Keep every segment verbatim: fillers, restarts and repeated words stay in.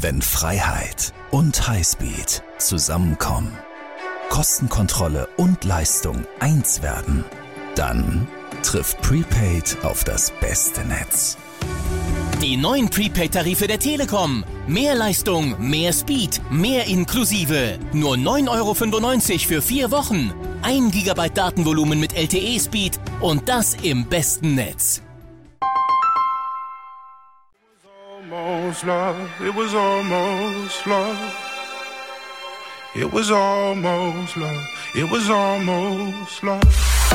Wenn Freiheit und Highspeed zusammenkommen, Kostenkontrolle und Leistung eins werden, dann trifft Prepaid auf das beste Netz. Die neuen Prepaid-Tarife der Telekom. Mehr Leistung, mehr Speed, mehr inklusive. Nur neun Euro fünfundneunzig für vier Wochen. ein Gigabyte Datenvolumen mit L T E-Speed und das im besten Netz. Almost love, it was almost love. It was almost love, it was almost love.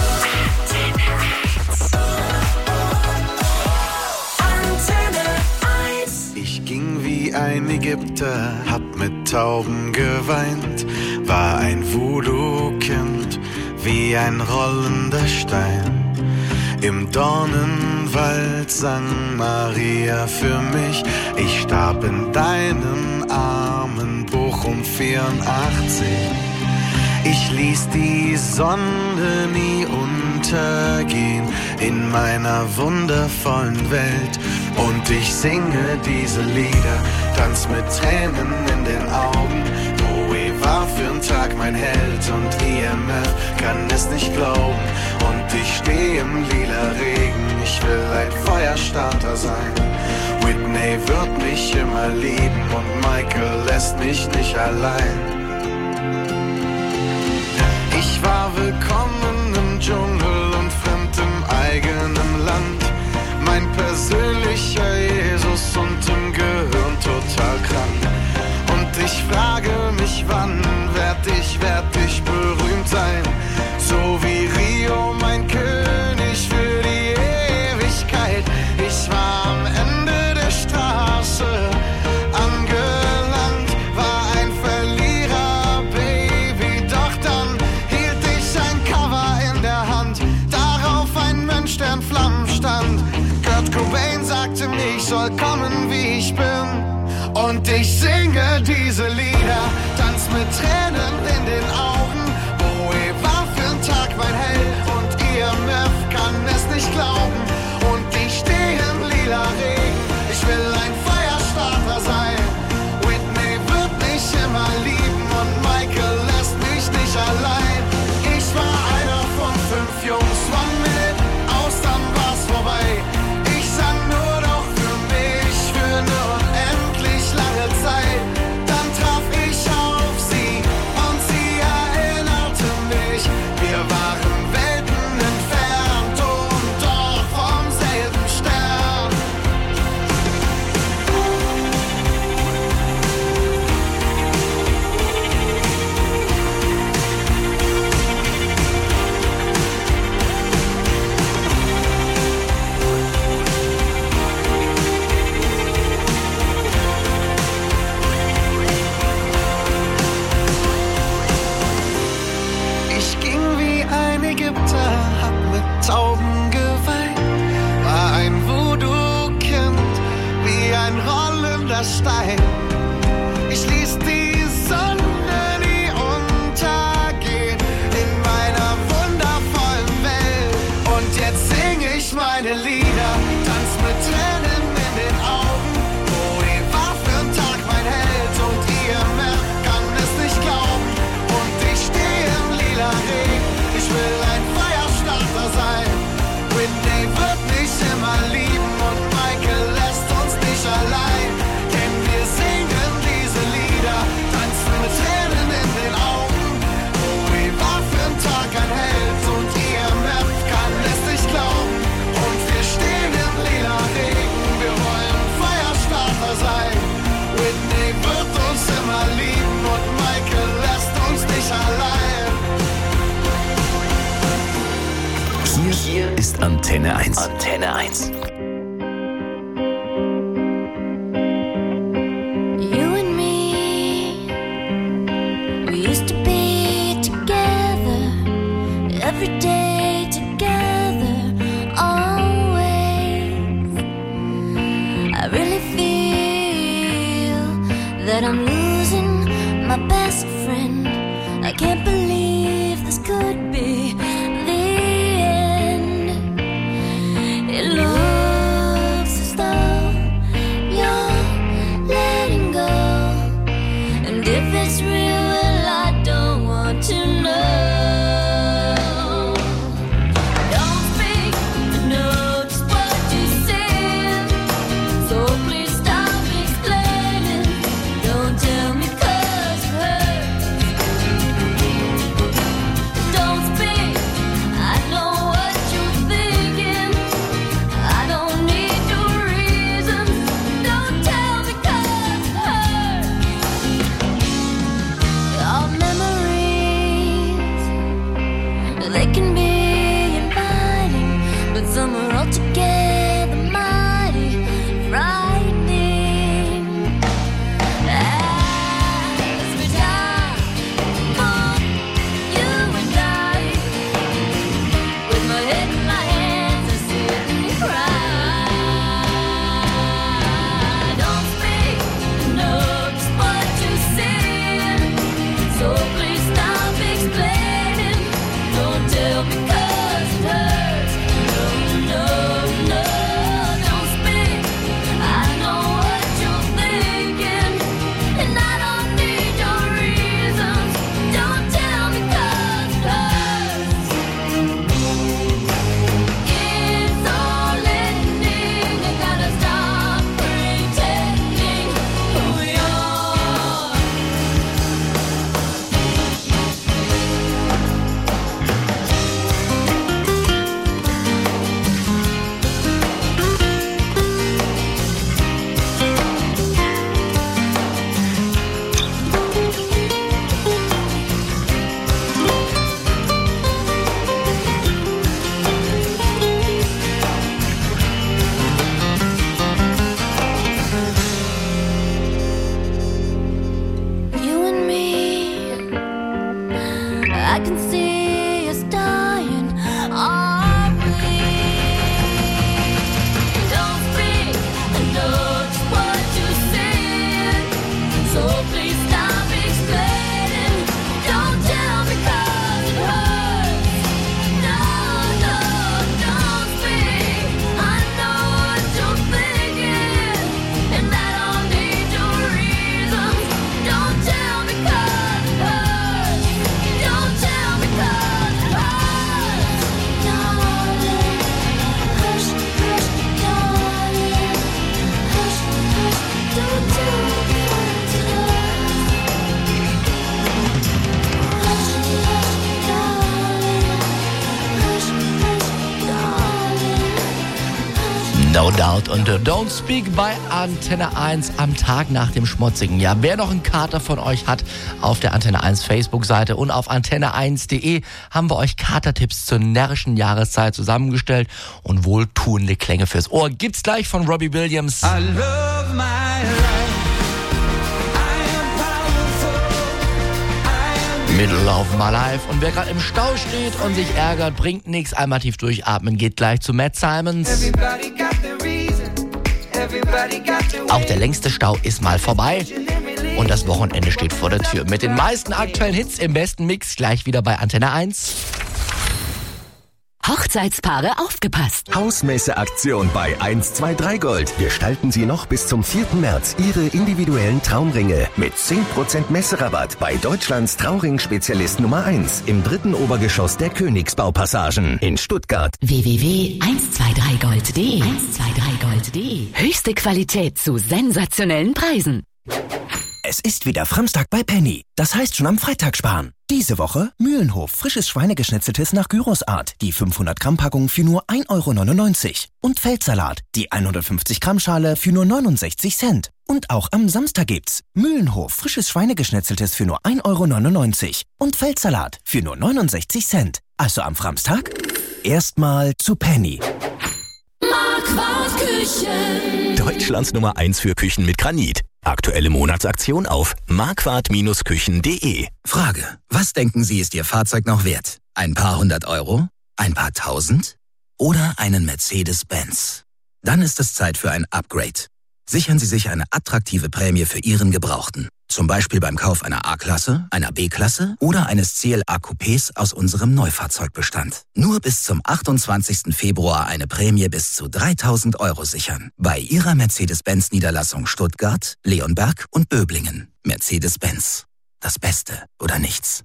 Ich ging wie ein Ägypter, hab mit Tauben geweint, war ein Voodoo-Kind, wie ein rollender Stein. Im Dornenwald sang Maria für mich, ich starb in deinen Armen, Bochum vierundachtzig. Ich ließ die Sonne nie untergehen in meiner wundervollen Welt. Und ich singe diese Lieder, tanz mit Tränen in den Augen. Bowie war für'n Tag mein Held und I M F kann es nicht glauben. Und ich steh im lila Regen, ich will ein Feuerstarter sein. Whitney wird mich immer lieben und Michael lässt mich nicht allein. Ich war willkommen im Dschungel und fremd im eigenen Land. Mein persönlicher Jesus und im Gehirn total krank. Und ich frage mich, wann werd ich, werd ich berühmt sein? So wie Rio, mein König für die Ewigkeit. Ich war am Ende der Straße angelangt, war ein Verlierer, Baby. Doch dann hielt ich ein Cover in der Hand, darauf ein Mensch, der in Flammen stand. Kurt Cobain sagte mir, ich soll kommen, wie ich bin. Und ich singe diese Lieder, tanz mit Tränen in den Augen. Bowie war für'n Tag mein Held und I M F kann es nicht glauben. Und ich steh im lila Regen, ich will ein Feuerstarter sein. Whitney wird mich immer lieben und Michael lässt mich nicht allein. Ich war einer von fünf Jungs, one minute, aus dann war's vorbei. Ich sang nur noch für mich, für eine unendlich lange Zeit. Dann traf ich auf sie und sie erinnerte mich. Wir waren Welten entfernt und doch vom selben Stern. Ich ging wie ein Ägypter, hab mit Tauben geweint, war ein Voodoo-Kind, wie ein rollender Stein. Ich ließ die Sonne nie untergehen in meiner wundervollen Welt. Und jetzt sing ich meine Lieder, tanz mit Tränen in den Augen. Bowie war für'n Tag mein Held und I M F kann es nicht glauben. Und ich steh im lila Regen, ich will ein Feuerstarter sein. Whitney wird mich immer lieben und Michael lässt uns nicht allein. Denn wir singen diese Lieder, tanzen mit Tränen in den Augen. Bowie war für'n Tag ein Held und I M F kann es nicht glauben. Und wir stehen im lila Regen, wir wollen Feuerstarter sein. Whitney wird uns immer lieben und Michael lässt uns nicht allein. Hier ist Antenne eins. Antenne eins. You and me, we used to be together, every day together, always. I really feel that I'm losing my best friend. I can't believe this could be the end. It looks as though you're letting go. Loud und Don't Speak bei Antenne eins am Tag nach dem Schmutzigen. Ja, wer noch einen Kater von euch hat, auf der Antenne eins Facebook-Seite und auf antenne eins punkt de haben wir euch Katertipps zur närrischen Jahreszeit zusammengestellt und wohltuende Klänge fürs Ohr. Gibt's gleich von Robbie Williams. I love my life. Middle of my life. Und wer gerade im Stau steht und sich ärgert, bringt nichts. Einmal tief durchatmen, geht gleich zu Matt Simons. Auch der längste Stau ist mal vorbei. Und das Wochenende steht vor der Tür. Mit den meisten aktuellen Hits im besten Mix gleich wieder bei Antenne eins. Hochzeitspaare aufgepasst. Hausmesse-Aktion bei eins zwei drei Gold. Gestalten Sie noch bis zum vierten März Ihre individuellen Traumringe mit zehn Prozent Messerabatt bei Deutschlands Trauring-Spezialist Nummer eins im dritten Obergeschoss der Königsbaupassagen in Stuttgart. w w w punkt eins zwei drei gold punkt de eins zwei drei gold punkt de. Höchste Qualität zu sensationellen Preisen. Es ist wieder Samstag bei Penny. Das heißt schon am Freitag sparen. Diese Woche Mühlenhof frisches Schweinegeschnetzeltes nach Gyrosart. Die fünfhundert Gramm Packung für nur ein Euro neunundneunzig. Und Feldsalat. Die hundertfünfzig Gramm Schale für nur neunundsechzig Cent. Und auch am Samstag gibt's Mühlenhof frisches Schweinegeschnetzeltes für nur ein Euro neunundneunzig. Und Feldsalat für nur neunundsechzig Cent. Also am Samstag erstmal zu Penny. Marquardt Küchen. Deutschlands Nummer eins für Küchen mit Granit. Aktuelle Monatsaktion auf marquardt Küchen punkt de. Frage. Was denken Sie, ist Ihr Fahrzeug noch wert? Ein paar hundert Euro? Ein paar tausend? Oder einen Mercedes-Benz? Dann ist es Zeit für ein Upgrade. Sichern Sie sich eine attraktive Prämie für Ihren Gebrauchten. Zum Beispiel beim Kauf einer A-Klasse, einer B-Klasse oder eines C L A-Coupés aus unserem Neufahrzeugbestand. Nur bis zum achtundzwanzigsten Februar eine Prämie bis zu dreitausend Euro sichern. Bei Ihrer Mercedes-Benz-Niederlassung Stuttgart, Leonberg und Böblingen. Mercedes-Benz. Das Beste oder nichts.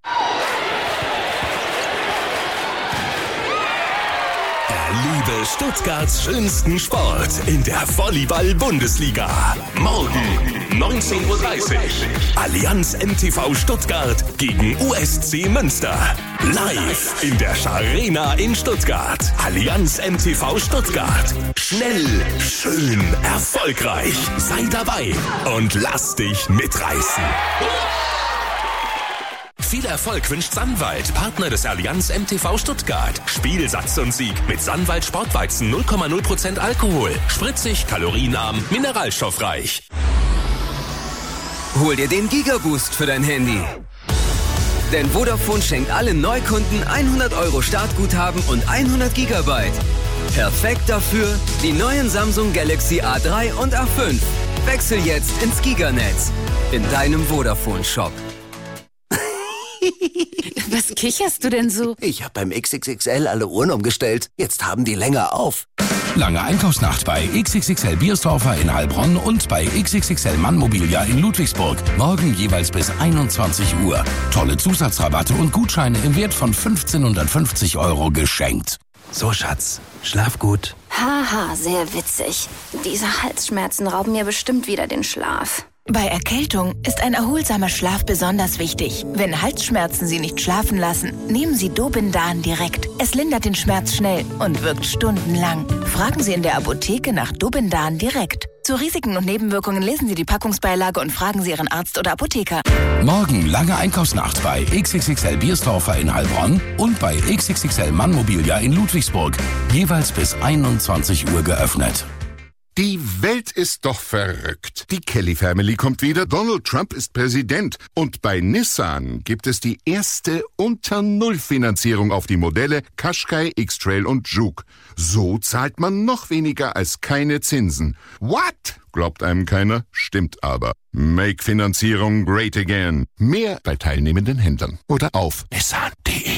Erlebe Stuttgarts schönsten Sport in der Volleyball-Bundesliga. Morgen neunzehn Uhr dreißig. Allianz M T V Stuttgart gegen U S C Münster. Live in der Scharena in Stuttgart. Allianz M T V Stuttgart. Schnell, schön, erfolgreich. Sei dabei und lass dich mitreißen. Viel Erfolg wünscht Sanwald, Partner des Allianz M T V Stuttgart. Spiel, Satz und Sieg mit Sanwald Sportweizen null Komma null Prozent Alkohol. Spritzig, kalorienarm, mineralstoffreich. Hol dir den Gigaboost für dein Handy. Denn Vodafone schenkt allen Neukunden hundert Euro Startguthaben und hundert Gigabyte. Perfekt dafür die neuen Samsung Galaxy A drei und A fünf. Wechsel jetzt ins Giganetz in deinem Vodafone-Shop. Was kicherst du denn so? Ich habe beim X X X L alle Uhren umgestellt. Jetzt haben die länger auf. Lange Einkaufsnacht bei X X X L Biersdorfer in Heilbronn und bei X X X L Mannmobilia in Ludwigsburg. Morgen jeweils bis einundzwanzig Uhr. Tolle Zusatzrabatte und Gutscheine im Wert von fünfzehnhundertfünfzig Euro geschenkt. So, Schatz, schlaf gut. Haha, sehr witzig. Diese Halsschmerzen rauben mir bestimmt wieder den Schlaf. Bei Erkältung ist ein erholsamer Schlaf besonders wichtig. Wenn Halsschmerzen Sie nicht schlafen lassen, nehmen Sie Dobendan direkt. Es lindert den Schmerz schnell und wirkt stundenlang. Fragen Sie in der Apotheke nach Dobendan direkt. Zu Risiken und Nebenwirkungen lesen Sie die Packungsbeilage und fragen Sie Ihren Arzt oder Apotheker. Morgen lange Einkaufsnacht bei X X X L Biersdorfer in Heilbronn und bei X X X L Mannmobilia in Ludwigsburg. Jeweils bis einundzwanzig Uhr geöffnet. Die Welt ist doch verrückt. Die Kelly Family kommt wieder, Donald Trump ist Präsident und bei Nissan gibt es die erste Unter-Null-Finanzierung auf die Modelle Qashqai, X-Trail und Juke. So zahlt man noch weniger als keine Zinsen. What? Glaubt einem keiner? Stimmt aber. Make Finanzierung great again. Mehr bei teilnehmenden Händlern oder auf nissan punkt de.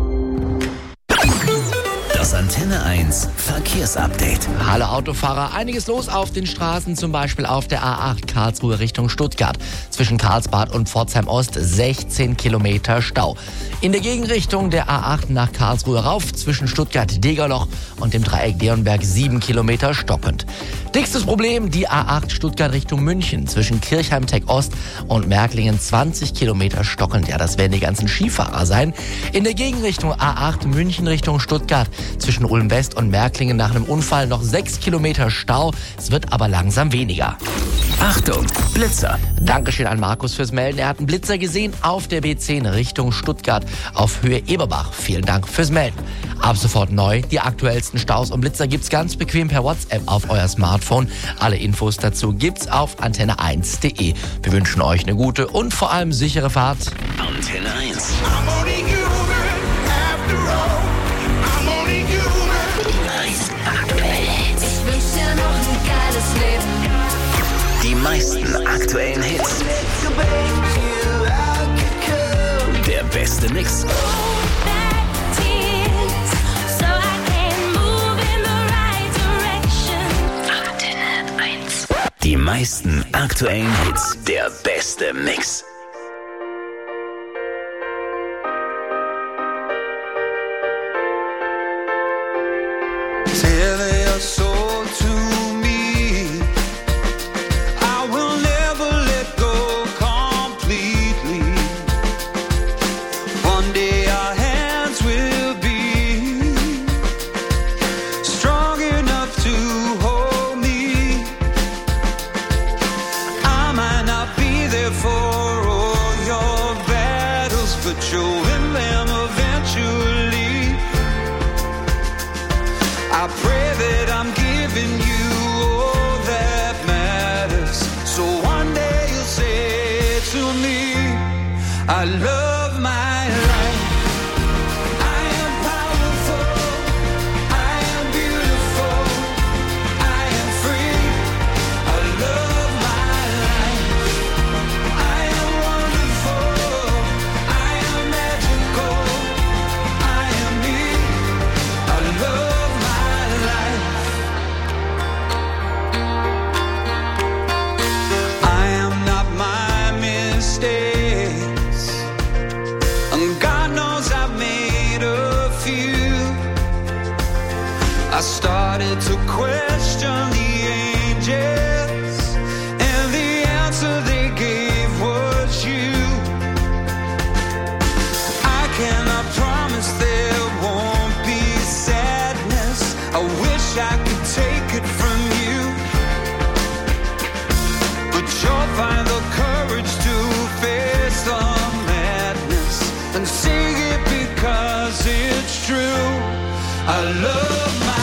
Das Antenne eins Verkehrsupdate. Hallo Autofahrer, einiges los auf den Straßen, zum Beispiel auf der A acht Karlsruhe Richtung Stuttgart. Zwischen Karlsbad und Pforzheim Ost sechzehn Kilometer Stau. In der Gegenrichtung der A acht nach Karlsruhe rauf, zwischen Stuttgart-Degerloch und dem Dreieck Leonberg sieben Kilometer stockend. Dickstes Problem, die A acht Stuttgart Richtung München, zwischen Kirchheim-Tech Ost und Märklingen zwanzig Kilometer stockend. Ja, das werden die ganzen Skifahrer sein. In der Gegenrichtung A acht München Richtung Stuttgart, Zwischen Ulm West und Märklingen nach einem Unfall noch sechs Kilometer Stau. Es wird aber langsam weniger. Achtung, Blitzer. Dankeschön an Markus fürs Melden. Er hat einen Blitzer gesehen auf der B zehn Richtung Stuttgart auf Höhe Eberbach. Vielen Dank fürs Melden. Ab sofort neu. Die aktuellsten Staus und Blitzer gibt's ganz bequem per WhatsApp auf euer Smartphone. Alle Infos dazu gibt's auf antenne eins punkt de. Wir wünschen euch eine gute und vor allem sichere Fahrt. Antenne eins. Die meisten aktuellen Hits. Der beste Mix. Antenne eins. Die meisten aktuellen Hits. Der beste Mix. I started to question the angels, and the answer they gave was you. I cannot promise there won't be sadness. I wish I could take it from you, but you'll find the courage to face the madness and sing it because it's true. I love my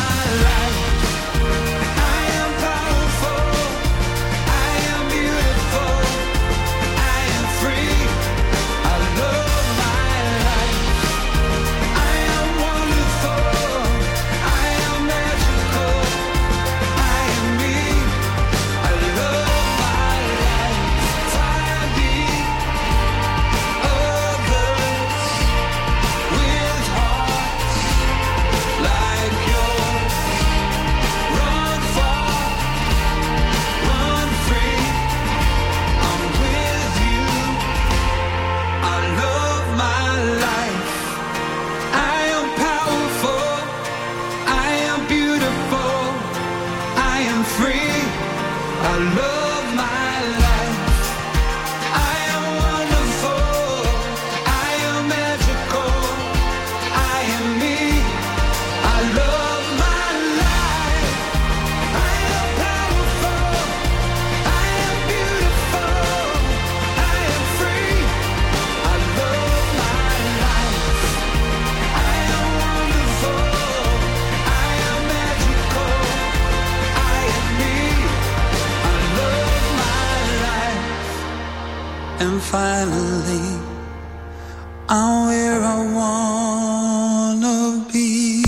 finally, I'm where I wanna be.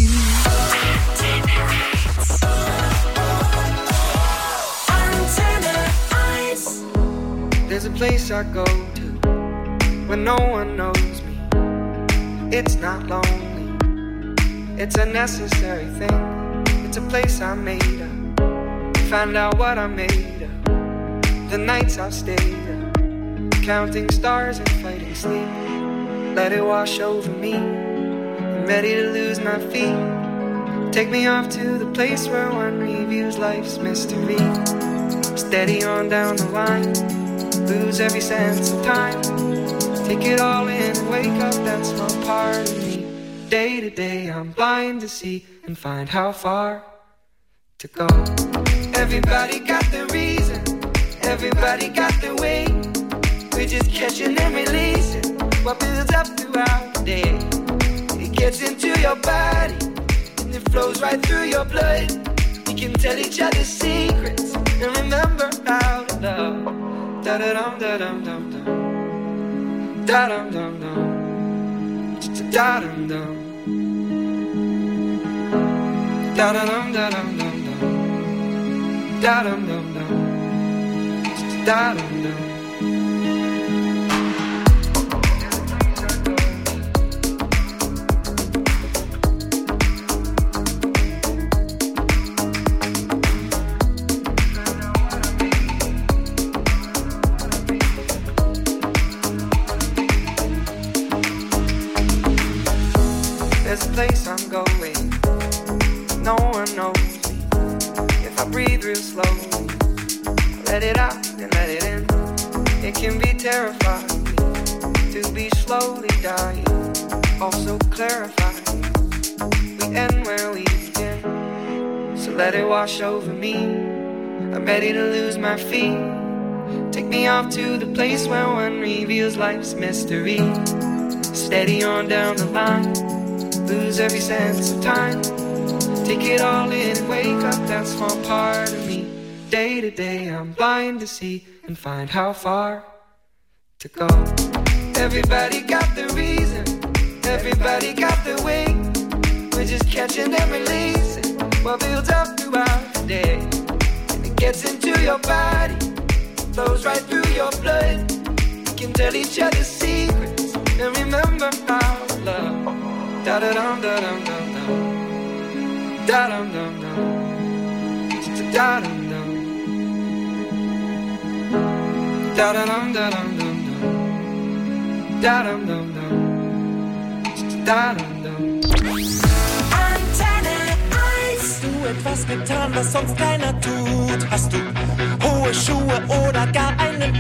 There's a place I go to when no one knows me. It's not lonely, it's a necessary thing. It's a place I made up, find out what I made of. The nights I've stayed up, counting stars and fighting sleep. Let it wash over me, I'm ready to lose my feet. Take me off to the place where one reviews life's mystery. Steady on down the line, lose every sense of time. Take it all in and wake up that small part of me. Day to day I'm blind to see and find how far to go. Everybody got their reason, everybody got their way. We're just catching and releasing what builds up throughout the day. It gets into your body and it flows right through your blood. We can tell each other secrets and remember how to love. Da da dum da dum dum dum. Da dum dum dum. Da dum dum. Da dum dum da dum dum dum. Da dum dum dum. Da dum dum. There's a place I'm going, no one knows me. If I breathe real slowly, let it out and let it in. It can be terrifying to be slowly dying, also clarifying. We end where we begin, so let it wash over me. I'm ready to lose my feet. Take me off to the place where one reveals life's mystery. Steady on down the line, lose every sense of time. Take it all in and wake up that small part of me. Day to day I'm blind to see and find how far to go. Everybody got their reason, everybody got their way. We're just catching and releasing what builds up throughout the day. And it gets into your body, flows right through your blood. We can tell each other secrets and remember how to love. Da da dum da dum dum dum. Da dum dum dum. Da dum dum. Da da dum da dum dum dum. Da dum dum dum. Da dum dum. Antenne eins. Hast du etwas getan, was sonst keiner tut? Hast du hohe Schuhe oder gar einen